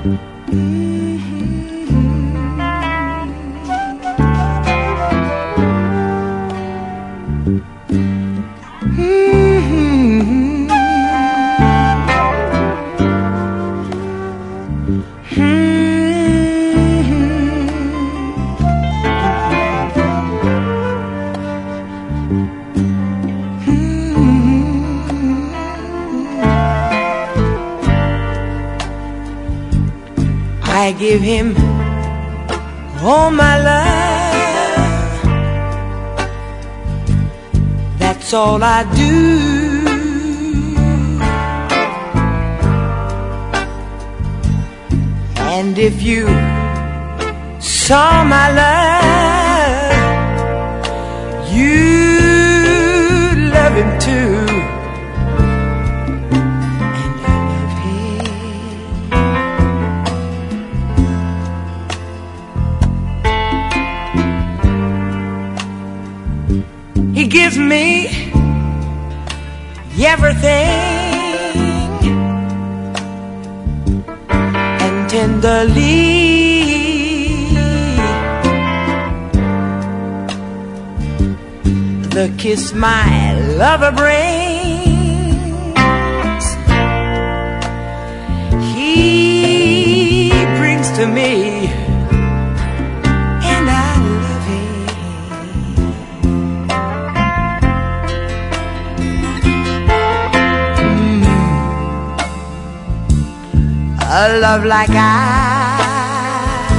I give him all my love, that's all I do. And if you saw my love, you'd love him too. He gives me everything, and tenderly the kiss my lover brings, he brings to me. A love like ours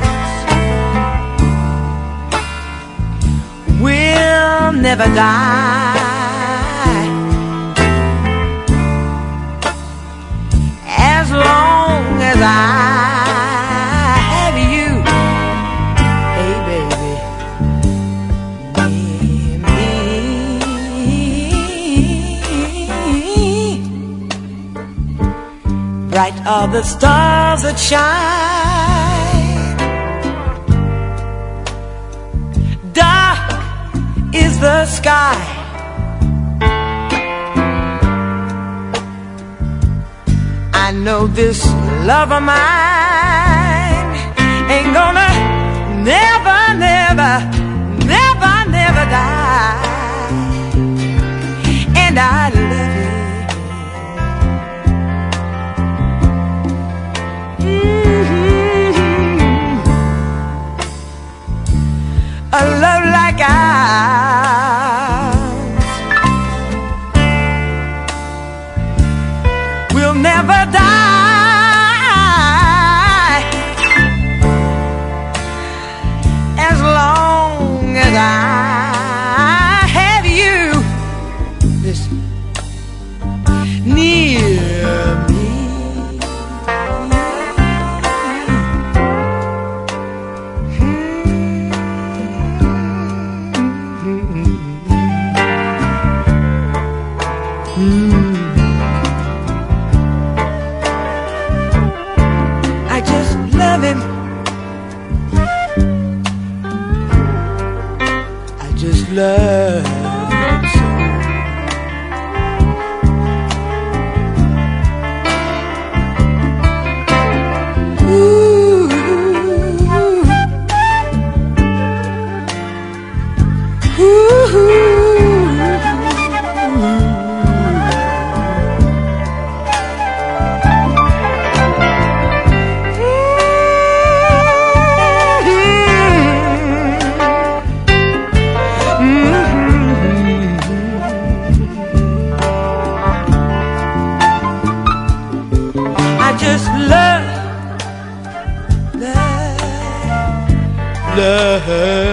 will never die, as long as I have you. Hey baby, bright are the stars that shine, dark is the sky. I know this love of mine ain't gonna never, never, never, never die. And I love you. A love like ours will never die, as long as I have you. Listen, near me. I just love him. I just love him so. Ooh. Ooh. Just love, love, love.